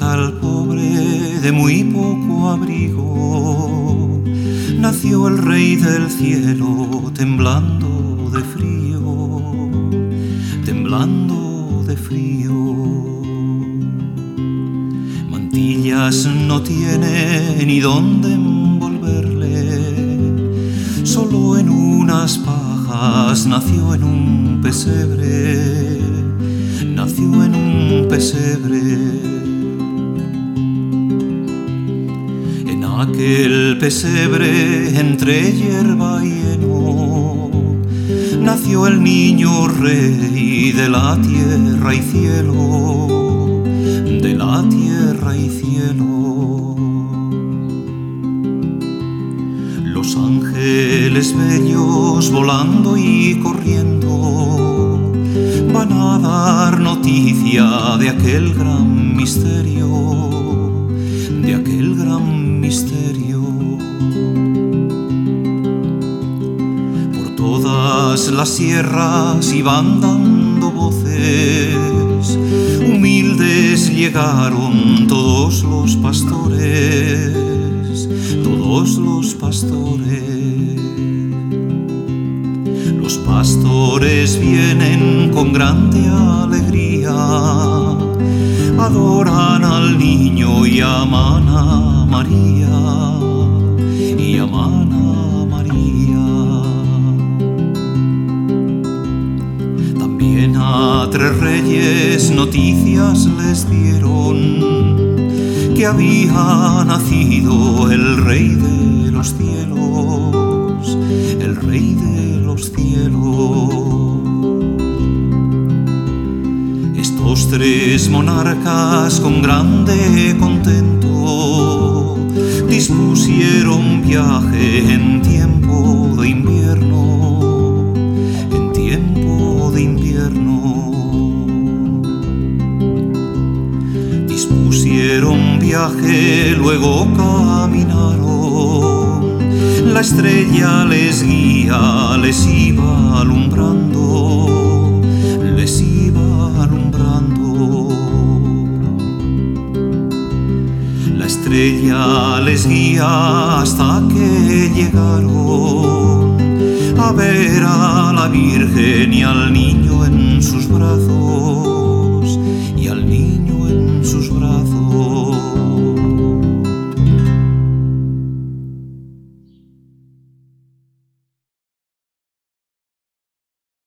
mortal pobre de muy poco abrigo, nació el Rey del cielo temblando de frío, temblando de frío. Mantillas no tiene ni dónde envolverle, solo en unas pajas nació en un pesebre, nació en un pesebre. En aquel pesebre entre hierba y heno nació el niño rey de la tierra y cielo, de la tierra y cielo. Los ángeles bellos volando y corriendo van a dar noticia de aquel gran misterio, de aquel gran misterio. Por todas las sierras iban dando voces, humildes llegaron todos los pastores, todos los pastores. Los pastores vienen con grande alegría, adoran al niño y aman a María, y aman a María. También a tres reyes noticias les dieron que había nacido el Rey de los cielos, el Rey de los cielos. Estos tres monarcas con grande contento dispusieron viaje en tiempo de invierno, en tiempo de invierno. Dispusieron viaje, luego caminaron, la estrella les guía, les iba alumbrando, les iba alumbrando. La estrella les guía hasta que llegaron a ver a la Virgen y al niño en sus brazos,